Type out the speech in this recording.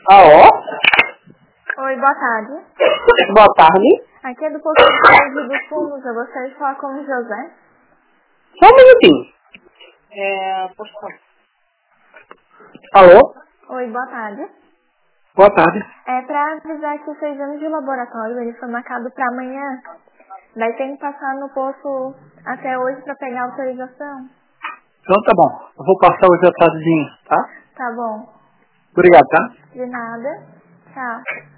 Alô? Oi, boa tarde. Boa tarde. Aqui é do posto de saúde do Fumos. Eu gostaria de falar com o José. Só um minutinho. Alô? Oi, boa tarde. Boa tarde. É para avisar que o seu exame de laboratório ele foi marcado para amanhã. Daí tem que passar no posto até hoje para pegar a autorização. Então tá bom. Eu vou passar hoje à tardezinha, tá? Tá bom. Obrigado, tá? De nada. Tchau.